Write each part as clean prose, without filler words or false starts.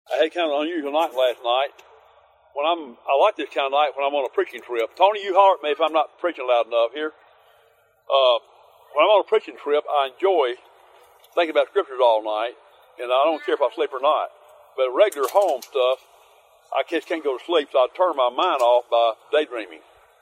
I had kind of an unusual night last night. I like this kind of night when I'm on a preaching trip. Tony, you holler at me if I'm not preaching loud enough here. When I'm on a preaching trip, I enjoy thinking about scriptures all night, and I don't care if I sleep or not. But regular home stuff, I just can't go to sleep, so I turn my mind off by daydreaming.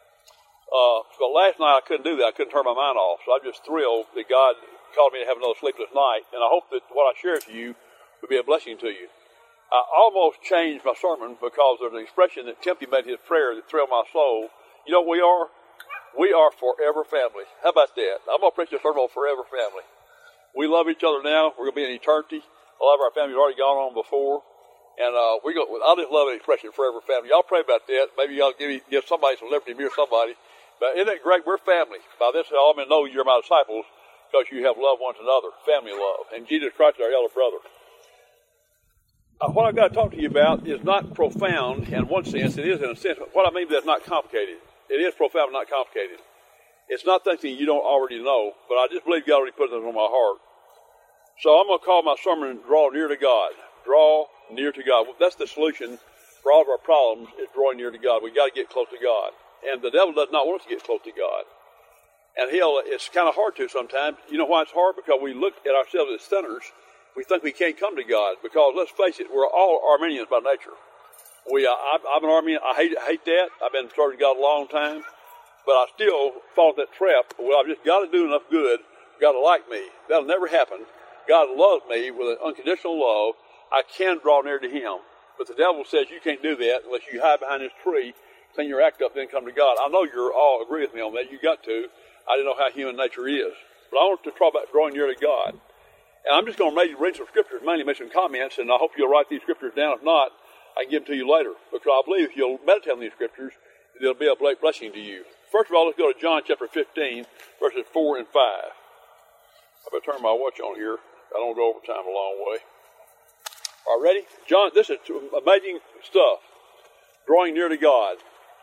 But last night I couldn't do that. I couldn't turn my mind off, so I'm just thrilled that God called me to have another sleepless night, and I hope that what I share to you will be a blessing to you. I almost changed my sermon because there's an expression that Timothy made in his prayer that thrilled my soul. You know what we are? We are forever family. How about that? I'm going to preach a sermon on forever family. We love each other now. We're going to be in eternity. A lot of our family's already gone on before. And I just love an expression, forever family. Y'all pray about that. Maybe y'all give somebody some liberty, me or somebody. But isn't it great? We're family. By this, all men know you're my disciples because you have loved one another, family love. And Jesus Christ is our elder brother. What I've got to talk to you about is not profound in one sense. It is in a sense. But what I mean by that is not complicated. It is profound but not complicated. It's not something you don't already know, but I just believe God already put this on my heart. So I'm going to call my sermon, Draw Near to God. Draw near to God. That's the solution for all of our problems, is drawing near to God. We've got to get close to God. And the devil does not want us to get close to God. And it's kind of hard to sometimes. You know why it's hard? Because we look at ourselves as sinners. We think we can't come to God because, let's face it, we're all Arminians by nature. I'm an Arminian. I hate that. I've been serving God a long time. But I still fall into that trap. Well, I've just got to do enough good for God to like me. That'll never happen. God loves me with an unconditional love. I can draw near to Him. But the devil says you can't do that unless you hide behind this tree, clean your act up, then come to God. I know you all agree with me on that. You got to. I didn't know how human nature is. But I want to talk about drawing near to God. And I'm just going to read some scriptures, mainly make some comments, and I hope you'll write these scriptures down. If not, I can give them to you later. Because I believe if you'll meditate on these scriptures, they'll be a blessing to you. First of all, let's go to John chapter 15, verses 4 and 5. I better turn my watch on here. I don't go over time a long way. All right, ready? John, this is amazing stuff. Drawing near to God.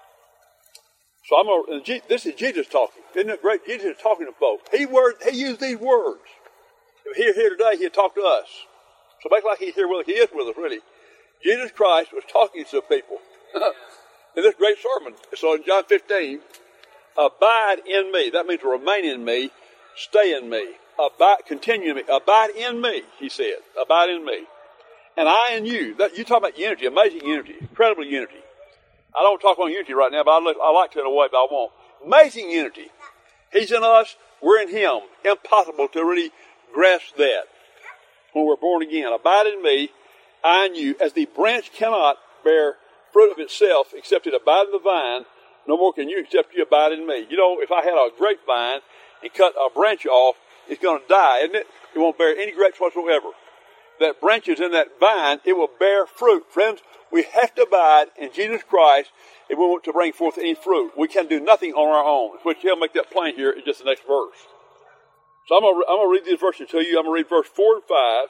So this is Jesus talking. Isn't it great? Jesus is talking to folks. He used these words. If he was here today, he'd talk to us. So make like he's here with us. He is with us, really. Jesus Christ was talking to people in this great sermon. So in John 15, abide in me. That means remain in me, stay in me, continue in me. Abide in me, he said. Abide in me. And I in you. You talk about unity, amazing unity, incredible unity. I don't talk on unity right now, but I like to in a way, but I won't. Amazing unity. He's in us, we're in Him. Impossible to really grasp that when we're born again. Abide in me, I in you. As the branch cannot bear fruit of itself except it abide in the vine, no more can you except you abide in me. You know, if I had a grapevine and cut a branch off, it's going to die, isn't it? It won't bear any grapes whatsoever. That branches in that vine, it will bear fruit. Friends, we have to abide in Jesus Christ if we want to bring forth any fruit. We can do nothing on our own, which he'll make that plain here in just the next verse. So I'm going to read these verses to you. I'm going to read verse 4 and 5.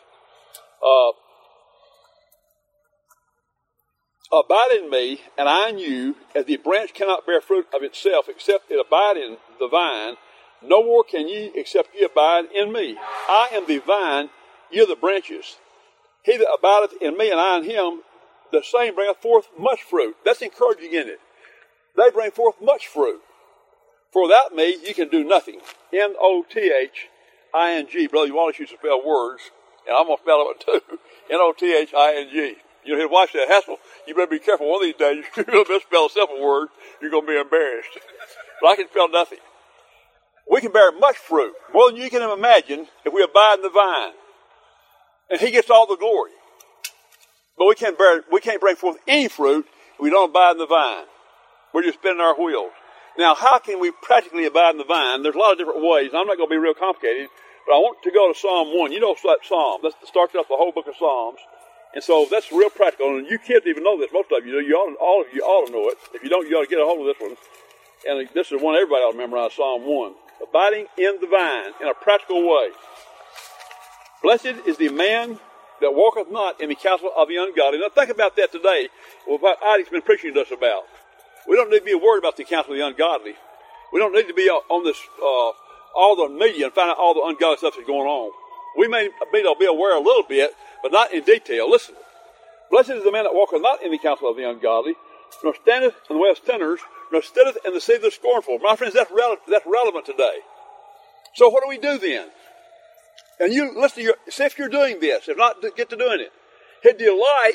Abide in me, and I in you, as the branch cannot bear fruit of itself, except it abide in the vine. No more can ye, except ye abide in me. I am the vine, ye are the branches. He that abideth in me, and I in him, the same bringeth forth much fruit. That's encouraging, isn't it? They bring forth much fruit. For without me, you can do nothing. N-O-T-H-I-N-G. Brother Wallace used to spell words, and I'm going to spell it too. N-O-T-H-I-N-G. You know, his wife said, Hassel, you better be careful. One of these days, you're going to misspell a simple word. You're going to be embarrassed. But I can spell nothing. We can bear much fruit, more than you can imagine, if we abide in the vine. And he gets all the glory. But we can't bring forth any fruit if we don't abide in the vine. We're just spinning our wheels. Now, how can we practically abide in the vine? There's a lot of different ways. I'm not going to be real complicated, but I want to go to Psalm 1. You know that Psalm. That starts out the whole book of Psalms. And so that's real practical. And you kids even know this. Most of you do. All of you ought to know it. If you don't, you ought to get a hold of this one. And this is one everybody ought to memorize, Psalm 1. Abiding in the vine in a practical way. Blessed is the man that walketh not in the counsel of the ungodly. Now think about that today, what Isaac's been preaching to us about. We don't need to be worried about the counsel of the ungodly. We don't need to be on this, all the media and find out all the ungodly stuff that's going on. We may be aware a little bit, but not in detail. Listen, Blessed is the man that walketh not in the counsel of the ungodly, nor standeth in the way of sinners, nor sitteth in the seat of the scornful. My friends, that's relevant today. So what do we do then? And you listen to see if you're doing this. If not, get to doing it. His delight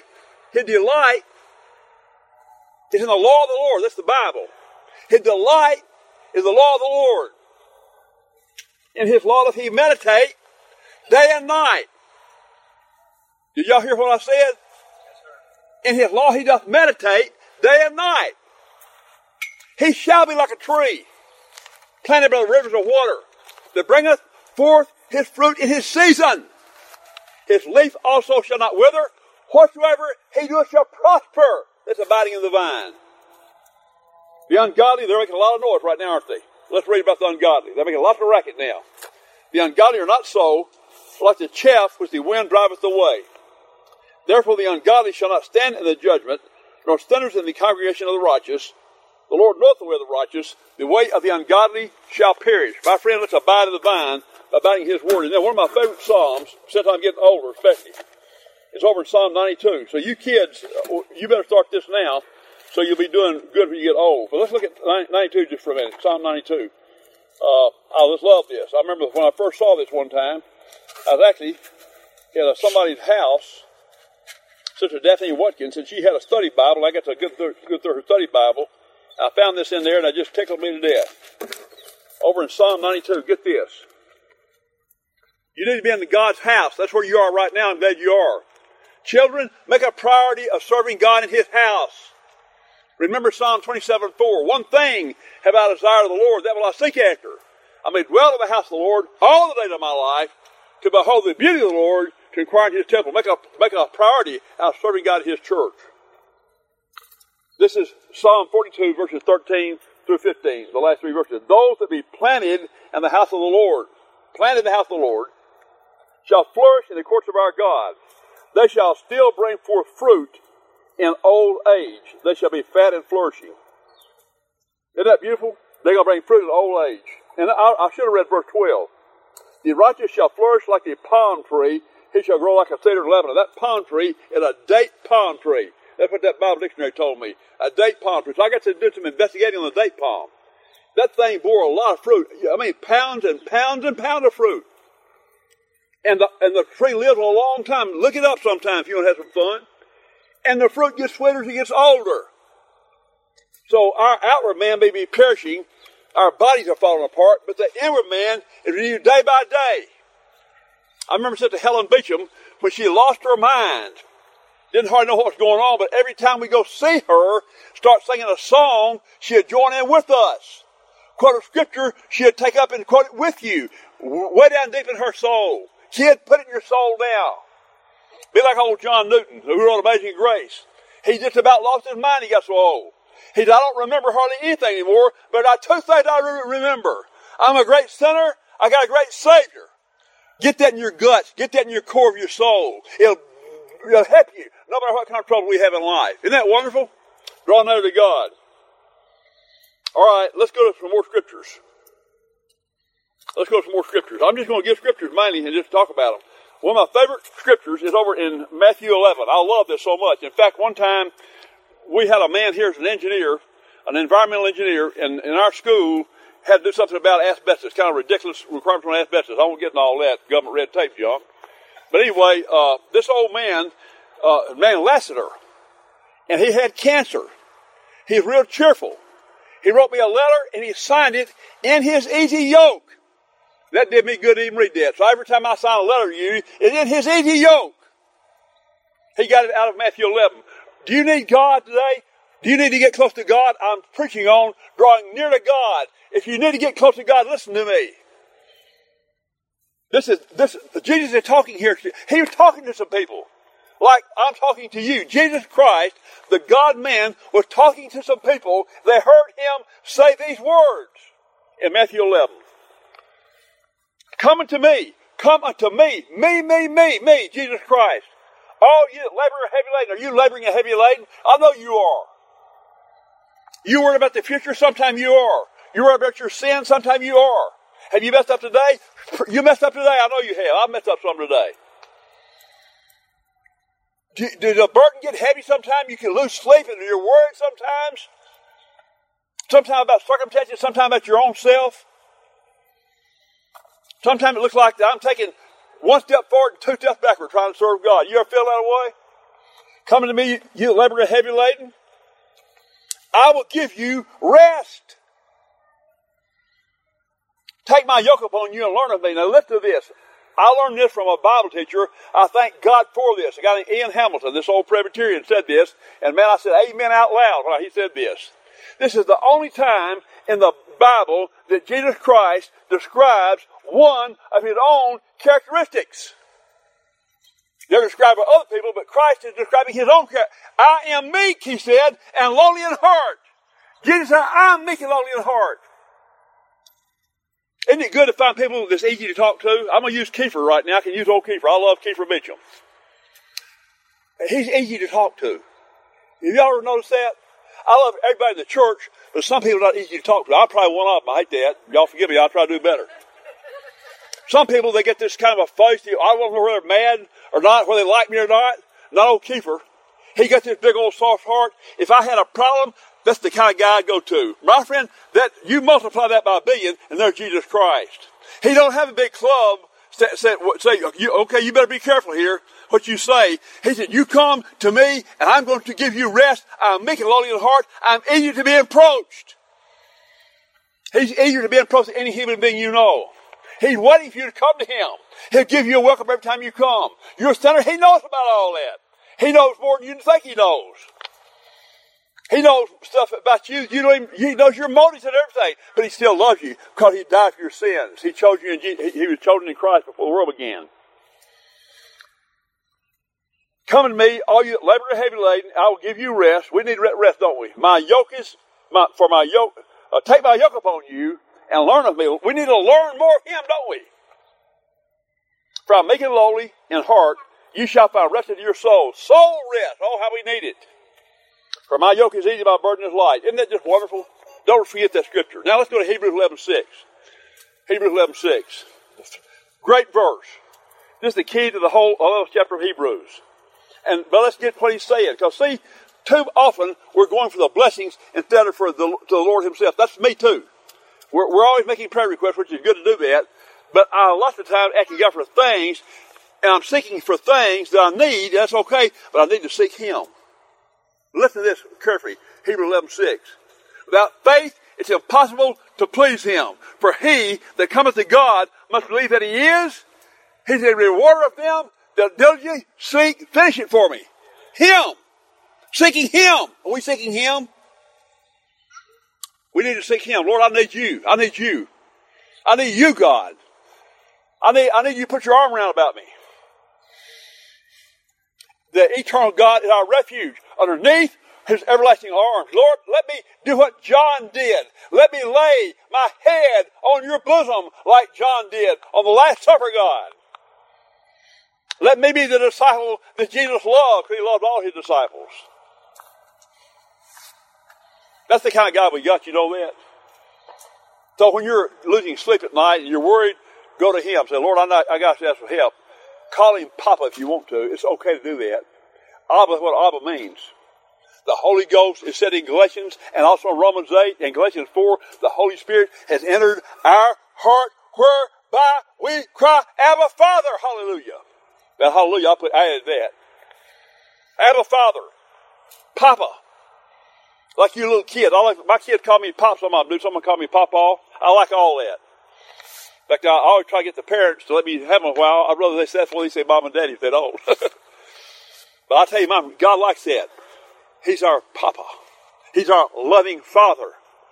is in the law of the Lord. That's the Bible. His delight is the law of the Lord. In his law doth he meditate day and night. Did y'all hear what I said? In his law he doth meditate day and night. He shall be like a tree planted by the rivers of water, that bringeth forth his fruit in his season. His leaf also shall not wither. Whatsoever he doeth shall prosper. That's abiding in the vine. The ungodly, they're making a lot of noise right now, aren't they? Let's read about the ungodly. They're making a lot of racket now. The ungodly are not so, like the chaff which the wind driveth away. Therefore the ungodly shall not stand in the judgment, nor sinners in the congregation of the righteous. The Lord knoweth the way of the righteous. The way of the ungodly shall perish. My friend, let's abide in the vine, abiding his word. And then one of my favorite Psalms, since I'm getting older especially, it's over in Psalm 92. So you kids, you better start this now, so you'll be doing good when you get old. But let's look at 92 just for a minute. Psalm 92. I just love this. I remember when I first saw this one time, I was actually at somebody's house, Sister Daphne Watkins, and she had a study Bible. I got to go through her study Bible. I found this in there, and it just tickled me to death. Over in Psalm 92, get this. You need to be in God's house. That's where you are right now. I'm glad you are. Children, make a priority of serving God in his house. Remember Psalm 27:4. One thing have I desired of the Lord, that will I seek after. I may dwell in the house of the Lord all the days of my life, to behold the beauty of the Lord, to inquire in his temple. Make a priority out of serving God in his church. This is Psalm 42, verses 13 through 15, the last three verses. Those that be planted in the house of the Lord, shall flourish in the courts of our God. They shall still bring forth fruit in old age. They shall be fat and flourishing. Isn't that beautiful? They're going to bring fruit in old age. And I should have read verse 12. The righteous shall flourish like a palm tree. He shall grow like a cedar in Lebanon. That palm tree is a date palm tree. That's what that Bible dictionary told me. A date palm tree. So I got to do some investigating on the date palm. That thing bore a lot of fruit. I mean, pounds and pounds and pounds of fruit. And the tree lives a long time. Look it up sometime if you want to have some fun. And the fruit gets sweeter as it gets older. So our outward man may be perishing. Our bodies are falling apart. But the inward man is renewed day by day. I remember Sister Helen Beecham, when she lost her mind, didn't hardly know what was going on, but every time we go see her, start singing a song, she'd join in with us. Quote a scripture, she'd take up and quote it with you, way down deep in her soul. She'd put it in your soul now. Be like old John Newton, who wrote Amazing Grace. He just about lost his mind, he got so old. He said, I don't remember hardly anything anymore, but two things I remember. I'm a great sinner, I got a great Savior. Get that in your guts. Get that in your core of your soul. It'll help you no matter what kind of trouble we have in life. Isn't that wonderful? Draw near to God. All right, let's go to some more scriptures. I'm just going to give scriptures mainly and just talk about them. One of my favorite scriptures is over in Matthew 11. I love this so much. In fact, one time we had a man here as an engineer, an environmental engineer, in our school, had to do something about asbestos, kind of ridiculous requirements on asbestos. I won't get into all that government red tape junk. But anyway, this old man, named Lassiter, and he had cancer. He's real cheerful. He wrote me a letter and he signed it in his easy yoke. That did me good to even read that. So every time I sign a letter to you, it's in his easy yoke. He got it out of Matthew 11. Do you need God today? Do you need to get close to God? I'm preaching on drawing near to God. If you need to get close to God, listen to me. Jesus is talking here. He was talking to some people. Like I'm talking to you. Jesus Christ, the God-man, was talking to some people. They heard him say these words in Matthew 11. Come unto me, me, Jesus Christ. All you that labor and heavy laden. Are you laboring and heavy laden? I know you are. You worry about the future? Sometime you are. You worry about your sin? Sometime you are. Have you messed up today? You messed up today. I know you have. I've messed up some today. Does the burden get heavy sometimes? You can lose sleep and you're worried sometimes. Sometimes about circumstances, sometimes about your own self. Sometimes it looks like I'm taking one step forward and two steps backward trying to serve God. You ever feel that way? Coming to me, you labor and heavy laden. I will give you rest. Take my yoke upon you and learn of me. Now listen to this. I learned this from a Bible teacher. I thank God for this. A guy named Ian Hamilton, this old Presbyterian, said this. And man, I said amen out loud when he said this. This is the only time in the Bible that Jesus Christ describes one of his own characteristics. They're described by other people, but Christ is describing his own character. I am meek, he said, and lowly in heart. Jesus said, I am meek and lowly in heart. Isn't it good to find people that's easy to talk to? I'm going to use Kiefer right now. I can use old Kiefer. I love Kiefer Mitchell. He's easy to talk to. Have y'all ever noticed that? I love everybody in the church, but some people are not easy to talk to. I'm probably one of them. I hate that. Y'all forgive me. I'll try to do better. Some people, they get this kind of a feisty, I don't know whether they're mad or not, whether they like me or not. Not old Kiefer. He got this big old soft heart. If I had a problem, that's the kind of guy I'd go to. My friend, that you multiply that by 1,000,000,000, and there's Jesus Christ. He don't have a big club say okay, you better be careful here what you say. He said, you come to me, and I'm going to give you rest. I'm meek and lowly in heart. I'm eager to be approached. He's eager to be approached to any human being you know. He's waiting for you to come to him. He'll give you a welcome every time you come. You're a sinner. He knows about all that. He knows more than you think he knows. He knows stuff about you. He knows your motives and everything, but he still loves you because he died for your sins. He chose you, he was chosen in Christ before the world began. Come to me, all you that labor and heavy laden, I will give you rest. We need rest, don't we? Take my yoke upon you and learn of me. We need to learn more of him, don't we? For I'm making lowly in heart, you shall find rest in your soul. Soul rest. Oh, how we need it. For my yoke is easy, my burden is light. Isn't that just wonderful? Don't forget that scripture. Now let's go to Hebrews 11:6. Hebrews 11:6. Great verse. This is the key to the whole 11th chapter of Hebrews. But let's get what he's saying. Because see, too often we're going for the blessings instead of for the Lord himself. That's me too. We're always making prayer requests, which is good to do that. But lots of times asking God for things, and I'm seeking for things that I need. That's okay, but I need to seek him. Listen to this carefully. Hebrews 11:6. Without faith, it's impossible to please him. For he that cometh to God must believe that he is. He's a rewarder of them that diligently seek. Finish it for me. Him. Seeking him. Are we seeking him? We need to seek him. Lord, I need you. I need you. I need you, God. I need you to put your arm around about me. The eternal God is our refuge underneath his everlasting arms. Lord, let me do what John did. Let me lay my head on your bosom like John did on the Last Supper, God. Let me be the disciple that Jesus loved, because he loved all his disciples. That's the kind of God we got, you know that? So when you're losing sleep at night and you're worried, go to him. Say, Lord, I got to ask for help. Call him Papa if you want to. It's okay to do that. Abba is what Abba means. The Holy Ghost is said in Galatians and also in Romans 8 and Galatians 4. The Holy Spirit has entered our heart whereby we cry, Abba, Father. Hallelujah. That hallelujah, I added that. Abba, Father. Papa. Like you little kid. My kids call me Pop. Someone call me Papa. I like all that. In fact, I always try to get the parents to let me have them a while. I'd rather they say that's what they say Mom and Daddy if they don't. But I tell you, God likes that. He's our Papa. He's our loving Father.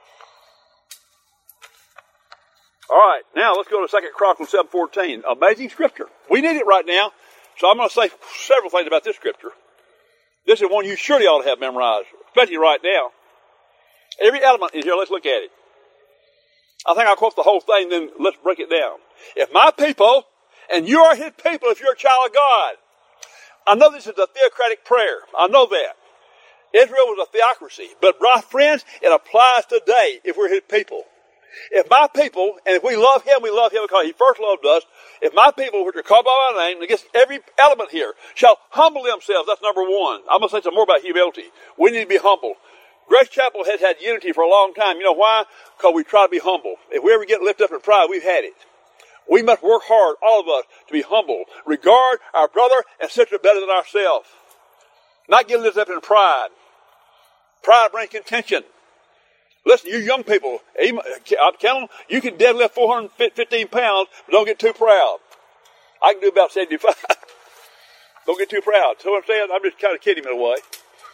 All right, now let's go to 2 Chronicles 7:14. Amazing scripture. We need it right now. So I'm going to say several things about this scripture. This is one you surely ought to have memorized, especially right now. Every element is here. Let's look at it. I think I'll quote the whole thing, then let's break it down. If my people, and you are his people if you're a child of God. I know this is a theocratic prayer. I know that. Israel was a theocracy. But, my friends, it applies today if we're his people. If my people, and if we love him because he first loved us. If my people, which are called by my name, against every element here, shall humble themselves. That's number one. I'm going to say some more about humility. We need to be humble. Grace Chapel has had unity for a long time. You know why? Because we try to be humble. If we ever get lifted up in pride, we've had it. We must work hard, all of us, to be humble. Regard our brother and sister better than ourselves. Not get lifted up in pride. Pride brings contention. Listen, you young people, I'm telling you can deadlift 415 pounds, but don't get too proud. I can do about 75. Don't get too proud. So what I'm saying, I'm just kind of kidding in a way.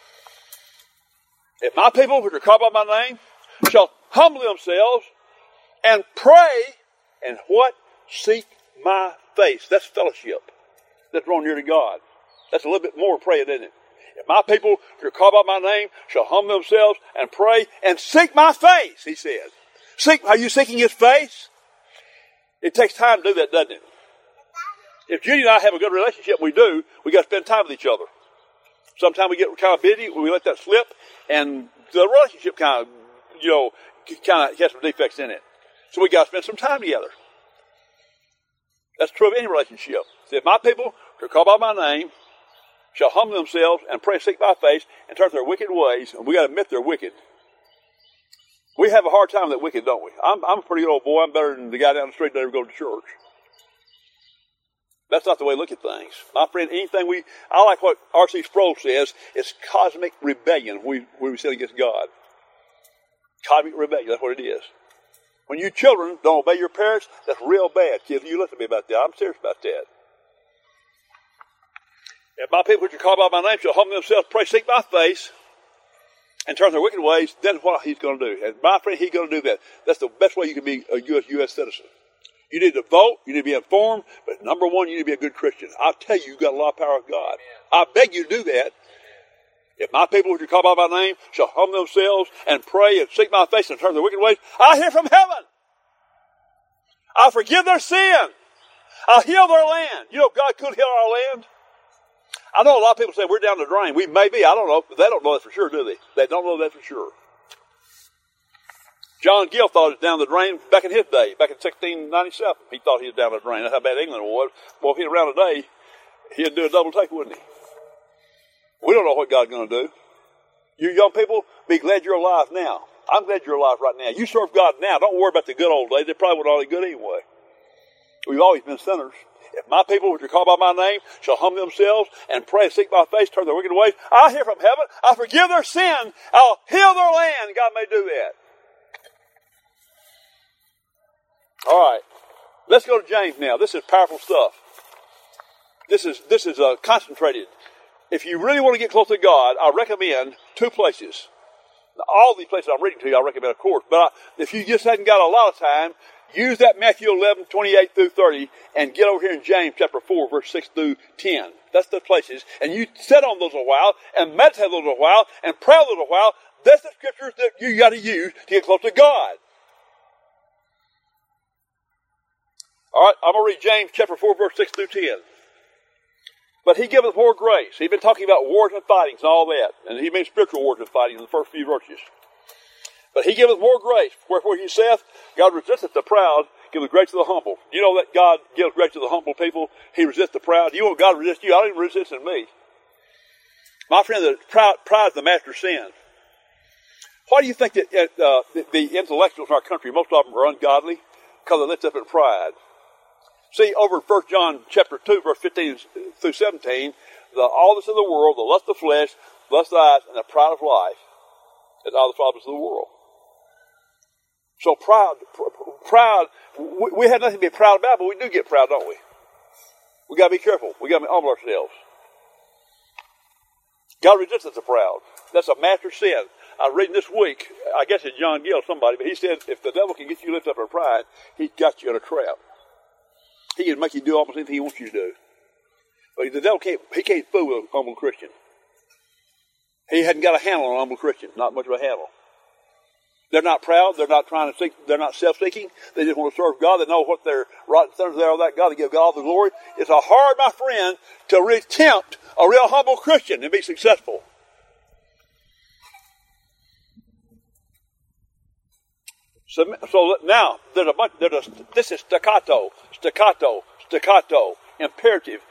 If my people, which are called by my name, shall humble themselves and pray, and what? Seek my face. That's fellowship. That's drawing near to God. That's a little bit more praying, isn't it? If my people who are called by my name shall humble themselves and pray and seek my face, he says. Are you seeking his face? It takes time to do that, doesn't it? If Judy and I have a good relationship, we do, we got to spend time with each other. Sometimes we get kind of busy, we let that slip, and the relationship kind of has some defects in it. So we got to spend some time together. That's true of any relationship. So if my people who are called by my name shall humble themselves and pray, seek my face, and turn from their wicked ways, and we got to admit they're wicked. We have a hard time with that wicked, don't we? I'm a pretty good old boy. I'm better than the guy down the street that never goes to church. That's not the way we look at things. My friend, I like what R.C. Sproul says, it's cosmic rebellion when we sin against God. Cosmic rebellion, that's what it is. When you children don't obey your parents, that's real bad. Kids, you listen to me about that. I'm serious about that. If my people which are called by my name shall humble themselves, pray, seek my face, and turn their wicked ways, then what he's going to do. And my friend, he's going to do that. That's the best way you can be a U.S. citizen. You need to vote, you need to be informed, but number one, you need to be a good Christian. I'll tell you, you've got a lot of power of God. I beg you to do that. If my people which are called by my name shall humble themselves and pray and seek my face and turn their wicked ways, I'll hear from heaven. I'll forgive their sin. I'll heal their land. You know, God could heal our land. I know a lot of people say we're down the drain. We may be. I don't know. But they don't know that for sure, do they? They don't know that for sure. John Gill thought it was down the drain back in his day, back in 1697. He thought he was down the drain. That's how bad England was. Well, if he'd around today, he'd do a double take, wouldn't he? We don't know what God's going to do. You young people, be glad you're alive now. I'm glad you're alive right now. You serve God now. Don't worry about the good old days. They probably weren't all that good anyway. We've always been sinners. If my people, which are called by my name, shall humble themselves and pray and seek my face, turn their wicked ways, I'll hear from heaven. I'll forgive their sin. I'll heal their land. God may do that. All right. Let's go to James now. This is powerful stuff. This is concentrated. If you really want to get close to God, I recommend two places. Now, all these places I'm reading to you, I recommend, of course. But if you just hadn't got a lot of time, use that Matthew 11, 28 through 30, and get over here in James chapter 4, verse 6 through 10. That's the places. And you sit on those a while, and meditate on those a while, and pray on those a while. That's the scriptures that you got to use to get close to God. All right, I'm going to read James chapter 4, verse 6 through 10. But he giveth more grace. He's been talking about wars and fightings and all that. And he means spiritual wars and fighting in the first few verses. But he giveth more grace. Wherefore he saith, God resisteth the proud, giveth grace to the humble. You know that God gives grace to the humble people? He resists the proud. You want God to resist you? I don't even resist in me. My friend, the pride is the master sin. Why do you think that the intellectuals in our country, most of them are ungodly? Because they lift up in pride. See, over in 1 John chapter 2, verse 15 through 17, all this in the world, the lust of the flesh, the lust of the eyes, and the pride of life, is all the problems of the world. So proud, we have nothing to be proud about, but we do get proud, don't we? We got to be careful. We got to humble ourselves. God resists the proud. That's a master sin. I was reading this week, I guess it's John Gill, somebody, but he said if the devil can get you lifted up in pride, he's got you in a trap. He can make you do almost anything he wants you to do. But the devil can't fool a humble Christian. He hadn't got a handle on a humble Christian, not much of a handle. They're not proud, they're not trying to seek, they're not self-seeking, they just want to serve God, they know what their right and sinners are of that God, they give God all the glory. It's a hard, my friend, to really tempt a real humble Christian and be successful. So now, this is staccato, imperative.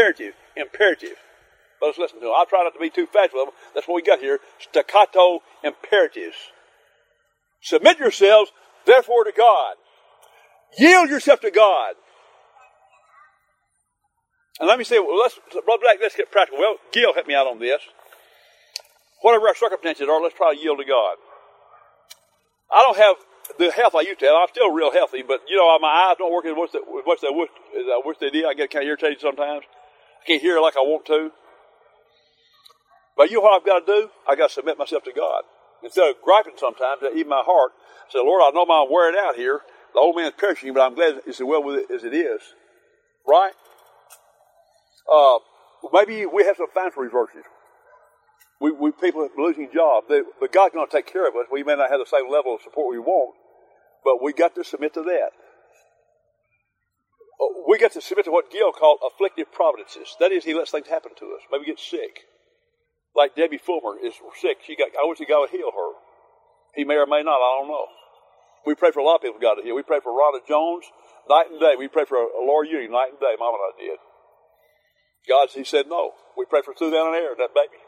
But let's listen to them. I'll try not to be too fast with them. That's what we got here. Staccato imperatives. Submit yourselves, therefore, to God. Yield yourself to God. And let me say, well, let's get practical. Well, Gil helped me out on this. Whatever our circumstances are, let's try to yield to God. I don't have the health I used to have. I'm still real healthy, but, my eyes don't work as much as I wish they did. I get kind of irritated sometimes. I can't hear like I want to. But you know what I've got to do? I've got to submit myself to God. Instead of griping sometimes, even my heart, I say, Lord, I know I'm wearing out here. The old man's perishing, but I'm glad it's as well with it as it is. Right? Maybe we have some financial resources. We people are losing jobs. But God's going to take care of us. We may not have the same level of support we want, but we got to submit to that. We got to submit to what Gil called afflictive providences. That is, he lets things happen to us. Maybe get sick. Like Debbie Fulmer is sick. I wish God would heal her. He may or may not. I don't know. We pray for a lot of people God to heal. We pray for Rhonda Jones night and day. We pray for Laura Ewing night and day. Mama and I did. He said no. We pray for Sue down in air, that baby.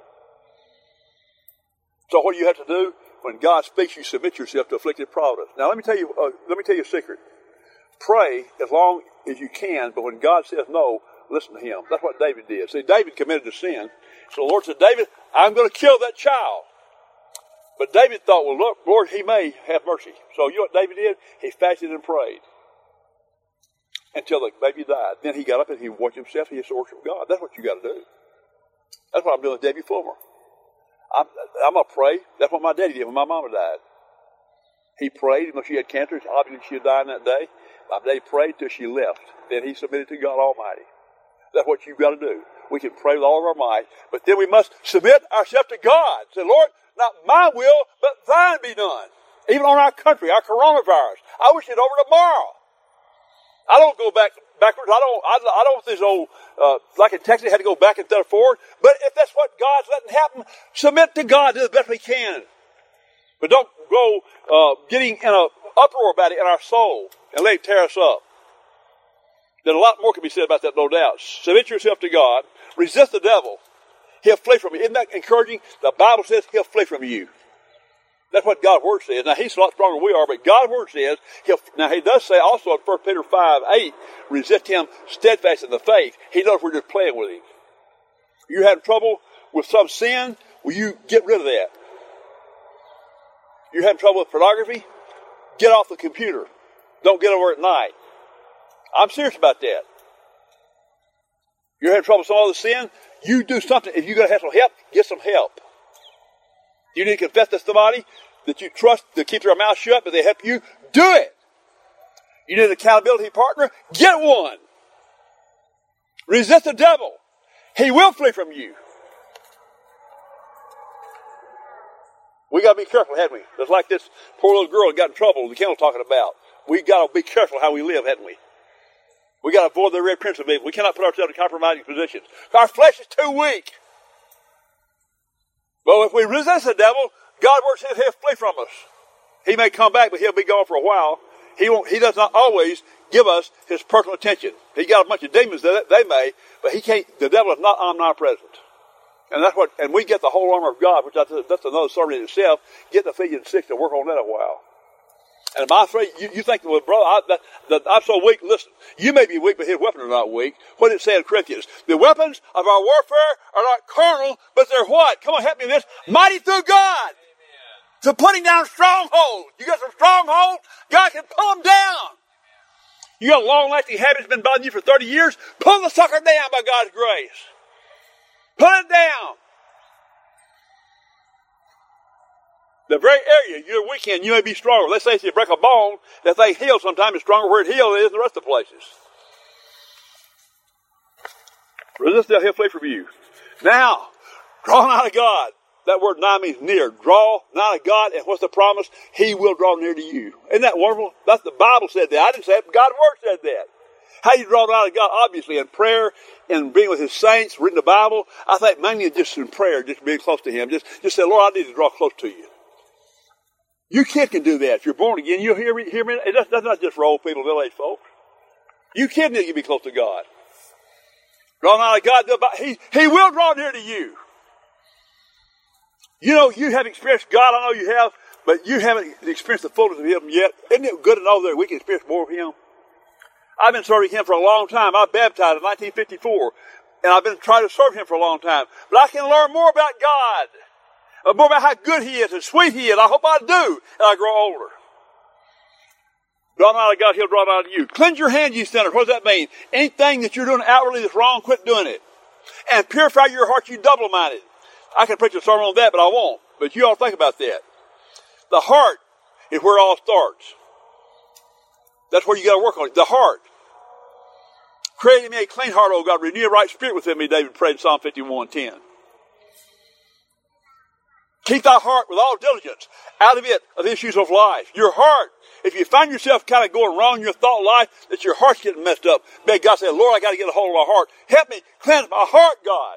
So what do you have to do? When God speaks, you submit yourself to afflicted providence. Now let me tell you a secret. Pray as long as you can, but when God says no, listen to him. That's what David did. See, David committed a sin. So the Lord said, David, I'm going to kill that child. But David thought, well, look, Lord, he may have mercy. So you know what David did? He fasted and prayed until the baby died. Then he got up and he washed himself and he worshiped God. That's what you got to do. That's what I'm doing with Debbie Fulmer. I'm going to pray. That's what my daddy did when my mama died. He prayed, even though she had cancer. Obviously, she had died that day. My daddy prayed till she left. Then he submitted to God Almighty. That's what you've got to do. We can pray with all of our might, but then we must submit ourselves to God. Say, Lord, not my will, but thine be done. Even on our country, our coronavirus. I wish it over tomorrow. I don't go backwards. I don't want this old, like in Texas, had to go back instead of forward. But if that's what God's letting happen, submit to God, do the best we can. But don't go getting in an uproar about it in our soul and let it tear us up. Then a lot more can be said about that, no doubt. Submit yourself to God. Resist the devil. He'll flee from you. Isn't that encouraging? The Bible says he'll flee from you. That's what God's Word says. Now, he's a lot stronger than we are, but God's Word says, he does say also in 1 Peter 5:8, resist him steadfast in the faith. He knows we're just playing with him. You're having trouble with some sin, will you get rid of that? You're having trouble with pornography? Get off the computer. Don't get over at night. I'm serious about that. You're having trouble with some other sin? You do something. If you're going to have some help, get some help. You need to confess to somebody that you trust to keep their mouth shut, but they help you. Do it. You need an accountability partner? Get one. Resist the devil. He will flee from you. We got to be careful, haven't we? Just like this poor little girl that got in trouble the Kendall talking about. We got to be careful how we live, haven't we? We got to avoid the red principle. We cannot put ourselves in compromising positions. Our flesh is too weak. But if we resist the devil, God's Word says he'll flee from us. He may come back, but he'll be gone for a while. He does not always give us his personal attention. He got a bunch of demons that they may, but he can't. The devil is not omnipresent. And we get the whole armor of God, which that's another sermon in itself. Get the Ephesians 6 to work on that a while. And am I afraid? You think, well, brother, I'm so weak. Listen, you may be weak, but his weapons are not weak. What did it say in Corinthians? The weapons of our warfare are not carnal, but they're what? Come on, help me with this. Mighty through God. Amen. To putting down strongholds. You got some strongholds, God can pull them down. You got a long-lasting habit that's been bothering you for 30 years, pull the sucker down by God's grace. Put it down. The very area you're weak in, you may be stronger. Let's say if you break a bone, that thing heals sometime. It's stronger where it heals than it is in the rest of the places. Resist the he'll flee from you. Now, draw nigh to God. That word nigh means near. Draw nigh to God, and what's the promise? He will draw near to you. Isn't that wonderful? That's the Bible said that. I didn't say it, but God's Word said that. How you draw nigh to God? Obviously in prayer, in being with his saints, reading the Bible. I think mainly just in prayer, just being close to him. Just say, Lord, I need to draw close to you. You kids can do that. If you're born again, you'll hear me. That's not just for old people, middle-aged folks. You kids need to be close to God. Draw nigh to God. He will draw near to you. You know, you have experienced God. I know you have, but you haven't experienced the fullness of Him yet. Isn't it good to know that we can experience more of Him? I've been serving Him for a long time. I baptized in 1954, and I've been trying to serve Him for a long time. But I can learn more about God, more about how good He is and sweet He is. I hope I do as I grow older. Draw nigh to God, He'll draw nigh to you. Cleanse your hands, ye sinners. What does that mean? Anything that you're doing outwardly that's wrong, quit doing it. And purify your heart, you double-minded. I can preach a sermon on that, but I won't. But you ought to think about that. The heart is where it all starts. That's where you got to work on it. The heart. Create in me a clean heart, O God. Renew a right spirit within me, David prayed in Psalm 51:10. Keep thy heart with all diligence. Out of it are the issues of life. Your heart. If you find yourself kind of going wrong in your thought life, that your heart's getting messed up, beg God, say, Lord, I got to get a hold of my heart. Help me cleanse my heart, God.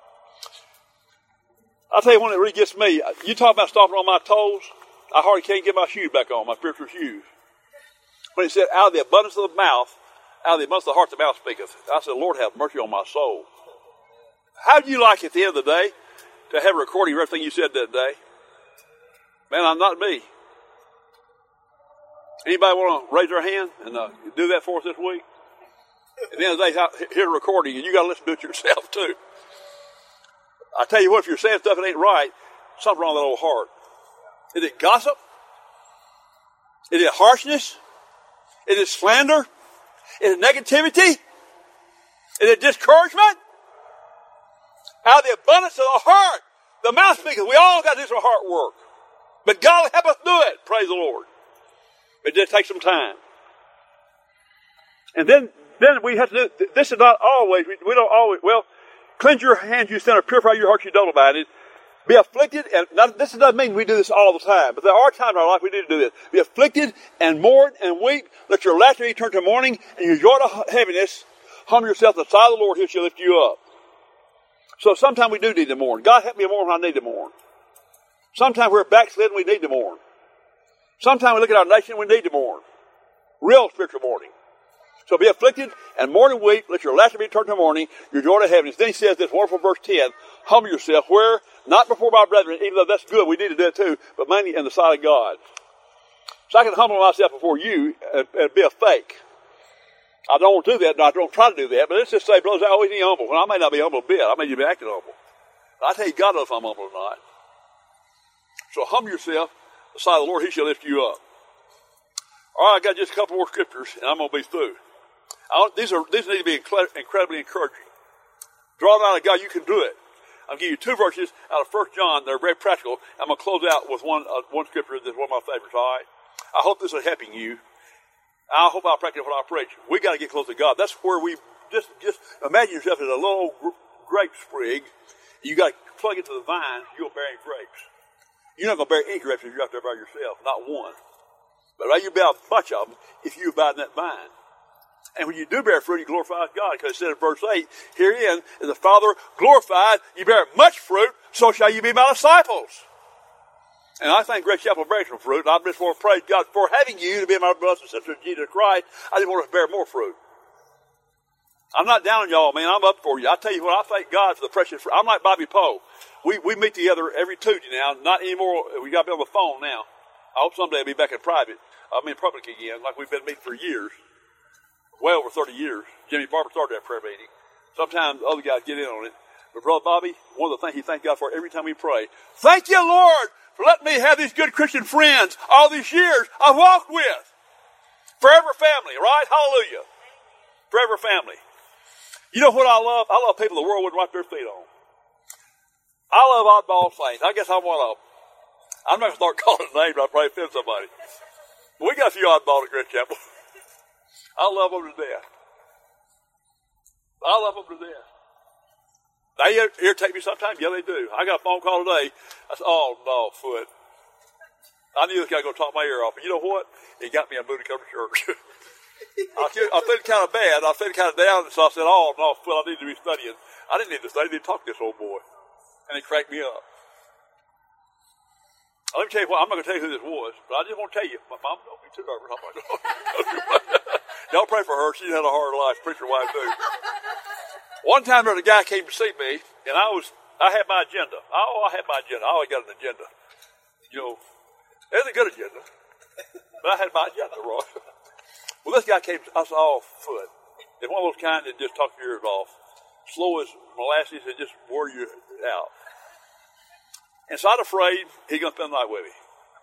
I'll tell you one that really gets me. You talk about stomping on my toes. I hardly can't get my shoes back on, my spiritual shoes. When he said, out of the abundance of the mouth, out of the abundance of the heart, the mouth speaketh. I said, Lord, have mercy on my soul. How do you like at the end of the day to have a recording of everything you said that day? Man, I'm not me. Anybody want to raise their hand and do that for us this week? At the end of the day, here's a recording, and you got to listen to it yourself too. I tell you what, if you're saying stuff that ain't right, something's wrong with that old heart. Is it gossip? Is it harshness? Is it slander? Is it negativity? Is it discouragement? Out of the abundance of the heart, the mouth speaketh. We all got to do some heart work. But God will help us do it. Praise the Lord. It just takes some time. And then we have to do, this is not always, we don't always, well, cleanse your hands, you sinner, purify your hearts, you double-minded. Be afflicted, and this doesn't mean we do this all the time, but there are times in our life we need to do this. Be afflicted and mourn and weep. Let your laughter be turned to mourning, and your joy to heaviness. Humble yourself at the side of the Lord, He shall lift you up. So sometimes we do need to mourn. God help me mourn when I need to mourn. Sometimes we're backslidden, we need to mourn. Sometimes we look at our nation, we need to mourn. Real spiritual mourning. So be afflicted and mourn and weep. Let your laughter be turned to mourning, your joy to heaviness. Then he says this wonderful verse 10, humble yourself, where? Not before my brethren, even though that's good, we need to do it too, but mainly in the sight of God. So I can humble myself before you and be a fake. I don't want to do that, and I don't try to do that, but let's just say, brothers, I always need humble. Well, I may not be humble a bit. I may just be acting humble. But I tell you, God knows if I'm humble or not. So humble yourself, the sight of the Lord, He shall lift you up. All right, I got just a couple more scriptures, and I'm going to be through. These need to be incredibly encouraging. Draw nigh to God, you can do it. I'll give you two verses out of 1 John. They're very practical. I'm going to close out with one scripture that's one of my favorites, all right? I hope this is helping you. I hope I'll practice what I preach. We got to get close to God. That's where we just imagine yourself as a little grape sprig. You got to plug it to the vine, you'll bear any grapes. You're not going to bear any grapes if you're out there by yourself, not one. But you'll bear a bunch of them if you abide in that vine. And when you do bear fruit, you glorify God. Because it said in verse 8, herein is the Father glorified. You bear much fruit, so shall you be my disciples. And I think Grace Chapel bears some fruit. And I just want to praise God for having you to be my brothers and sisters in Jesus Christ. I just want us to bear more fruit. I'm not down on y'all, man. I'm up for you. I tell you what, I thank God for the precious fruit. I'm like Bobby Poe. We meet together every Tuesday now. Not anymore. We got to be on the phone now. I hope someday I'll be back in private. I mean, public again, like we've been meeting for years. Well over 30 years. Jimmy Barber started that prayer meeting. Sometimes other guys get in on it. But Brother Bobby, one of the things he thanks God for every time we pray, thank you, Lord, for letting me have these good Christian friends all these years I've walked with. Forever family, right? Hallelujah. Forever family. You know what I love? I love people the world wouldn't wipe their feet on. I love oddball saints. I guess I'm one of them. I'm not going to start calling names. I'll probably offend somebody. But we got a few oddballs at Grace Chapel. I love them to death. I love them to death. They irritate me sometimes. Yeah, they do. I got a phone call today. I said, oh, no, Foot. I knew this guy was going to talk my ear off. But you know what? It got me a mood to come to church. I felt kind of bad. I felt kind of down. So I said, oh, no, Foot, I need to be studying. I didn't need to study. I need to talk to this old boy. And he cracked me up. Let me tell you what, I'm not going to tell you who this was, but I just want to tell you, my mom, don't be too nervous. Y'all pray for her. She's had a hard life, preacher wife too. One time there was a guy came to see me, and I had my agenda. I had my agenda. I always got an agenda. You know, it was a good agenda, but I had my agenda, Roy. Well, this guy came, I saw foot. It's one of those kind that just talk your ears off. Slow as molasses and just wore you out. And so I'm afraid he's going to spend the night with me.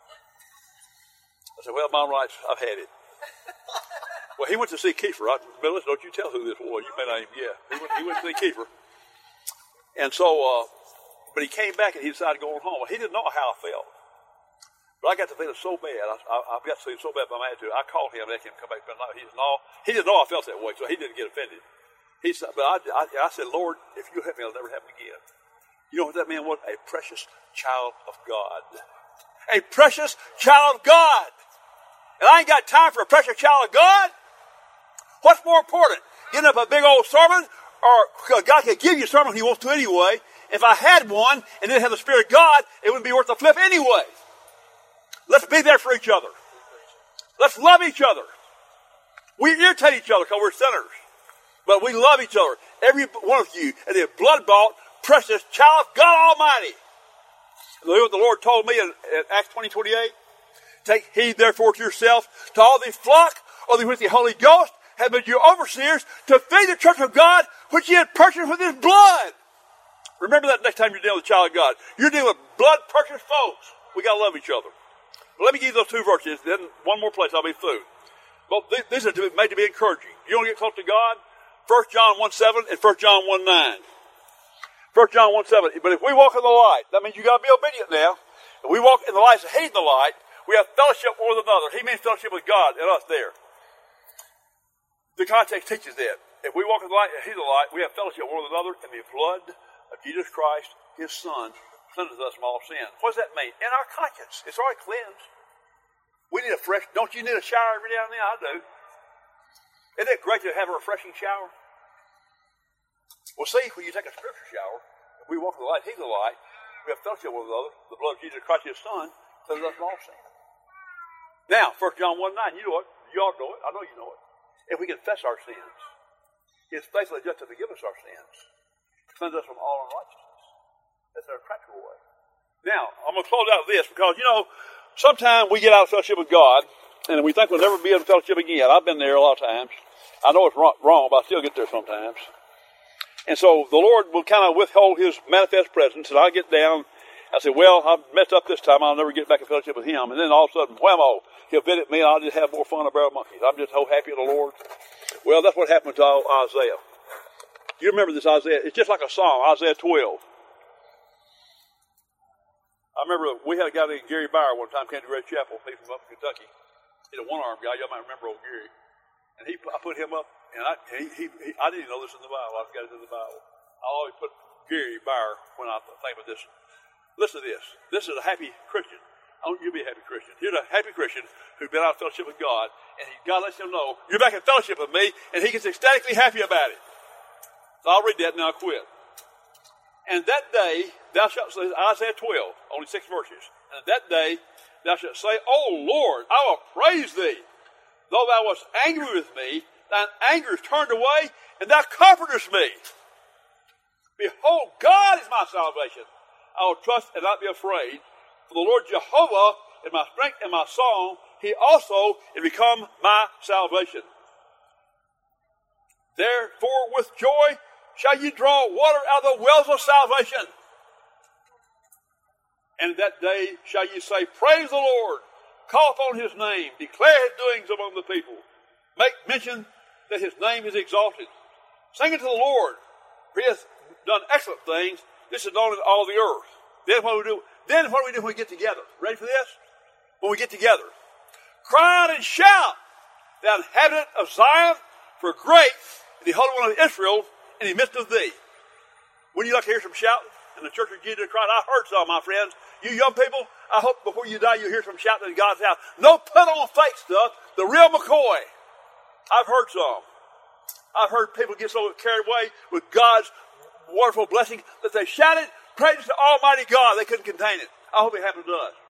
I said, well, Mom writes, I've had it. Well, he went to see Kiefer. Listen, don't you tell who this was. You may not even guess. He went to see Kiefer. And so, but he came back and he decided to go on home. He didn't know how I felt. But I got to feeling so bad. I got to feeling so bad by my attitude. I called him and asked him to come back spend the night. He didn't know I felt that way, so he didn't get offended. He said, but I said, Lord, if you help me, it'll never happen again. You know what that man was? A precious child of God. A precious child of God. And I ain't got time for a precious child of God. What's more important? Getting up a big old sermon, or God can give you a sermon He wants to anyway. If I had one and didn't have the Spirit of God, it wouldn't be worth the flip anyway. Let's be there for each other. Let's love each other. We irritate each other because we're sinners. But we love each other. Every one of you is a blood-bought, precious child of God Almighty. And what the Lord told me in Acts 20:28, take heed therefore to yourself, to all the flock, or the with the Holy Ghost, have been your overseers, to feed the church of God, which He had purchased with His blood. Remember that next time you're dealing with a child of God. You're dealing with blood-purchased folks. We got to love each other. But let me give you those two verses, then one more place I'll be through. Well, these are made to be encouraging. You want to get close to God? 1 John 1:7 and 1 John 1:9. 1 John 1:7. But if we walk in the light, that means you got to be obedient now. If we walk in the light, hating the light, we have fellowship with one another. He means fellowship with God and us there. The context teaches that. If we walk in the light and hate the light, we have fellowship with one another, and the blood of Jesus Christ, His Son, cleanses us from all sin. What does that mean? In our conscience. It's already cleansed. We need a fresh, don't you need a shower every now and then? I do. Isn't it great to have a refreshing shower? Well, see, when you take a spiritual shower, if we walk in the light, heed the light, we have fellowship with one another, the blood of Jesus Christ, His Son, cleanses us from all sin. Now, 1 John 1:9, you know it. You all know it. I know you know it. If we confess our sins, He is faithful and just to forgive us our sins, cleanse us from all unrighteousness. That's our practical way. Now, I'm going to close out with this because, you know, sometimes we get out of fellowship with God and we think we'll never be in fellowship again. I've been there a lot of times. I know it's wrong, but I still get there sometimes. And so the Lord will kind of withhold His manifest presence, and I get down. I say, well, I've messed up this time. I'll never get back in fellowship with Him. And then all of a sudden, whammo, He'll visit me, and I'll just have more fun than a barrel of monkeys. I'm just so happy in the Lord. Well, that's what happened to Isaiah. You remember this Isaiah? It's just like a song, Isaiah 12. I remember we had a guy named Gary Bauer one time came to Red Chapel. He's from up in Kentucky. He's a one-armed guy. Y'all might remember old Gary. And I put him up, and I didn't even know this in the Bible. I got it in the Bible. I always put Gary Bauer when I think of this. Listen to this. This is a happy Christian. I want you to be a happy Christian. Here's a happy Christian who's been out of fellowship with God, and God lets him know, you're back in fellowship with me, and he gets ecstatically happy about it. So I'll read that and I'll quit. And that day, thou shalt say, Isaiah 12, only 6 verses. And that day, thou shalt say, O Lord, I will praise thee. Though thou wast angry with me, thine anger is turned away, and thou comfortest me. Behold, God is my salvation. I will trust and not be afraid. For the Lord Jehovah is my strength and my song. He also is become my salvation. Therefore, with joy shall ye draw water out of the wells of salvation. And that day shall ye say, Praise the Lord. Call upon His name. Declare His doings among the people. Make mention that His name is exalted. Sing unto the Lord, for He hath done excellent things. This is known in all the earth. Then what do we do? Then what do we do when we get together? Ready for this? When we get together. Cry out and shout, thou inhabitant of Zion, for great is the Holy One of Israel in the midst of thee. Wouldn't you like to hear some shouting in the church of Jesus Christ? I heard some, my friends. You young people, I hope before you die you'll hear some shouting in God's house. No put on fake stuff, the real McCoy. I've heard some. I've heard people get so carried away with God's wonderful blessing that they shouted praise to Almighty God. They couldn't contain it. I hope it happened to us.